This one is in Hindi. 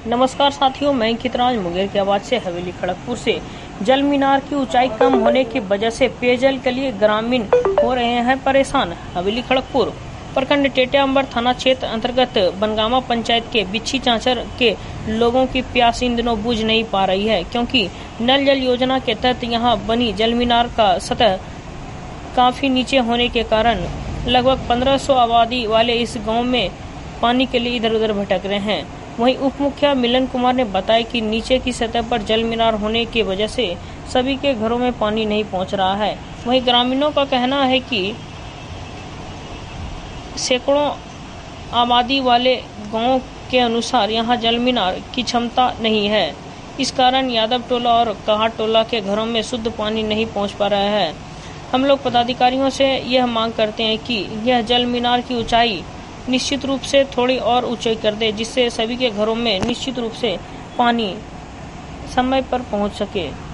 नमस्कार साथियों, मैं अंकितराज मुंगेर की आवाज से हवेली खड़गपुर से। जल मीनार की ऊंचाई कम होने की वजह से पेयजल के लिए ग्रामीण हो रहे हैं परेशान। हवेली खड़गपुर प्रखंड टेटियाम्बर थाना क्षेत्र अंतर्गत बनगामा पंचायत के बिच्छी चांचर के लोगों की प्यास इन दिनों बुझ नहीं पा रही है, क्योंकि नल जल योजना के तहत यहां बनी जल मीनार का सतह काफी नीचे होने के कारण लगभग 1500 आबादी वाले इस गाँव में पानी के लिए इधर उधर भटक रहे हैं। वहीं उप मुखिया मिलन कुमार ने बताया कि नीचे की सतह पर जल मीनार होने की वजह से सभी के घरों में पानी नहीं पहुंच रहा है। वहीं ग्रामीणों का कहना है कि सैकड़ों आबादी वाले गांव के अनुसार यहां जल मीनार की क्षमता नहीं है। इस कारण यादव टोला और कहाट टोला के घरों में शुद्ध पानी नहीं पहुंच पा रहा है। हम लोग पदाधिकारियों से यह मांग करते हैं कि यह जल मीनार की ऊंचाई निश्चित रूप से थोड़ी और ऊंचाई कर दे, जिससे सभी के घरों में निश्चित रूप से पानी समय पर पहुंच सके।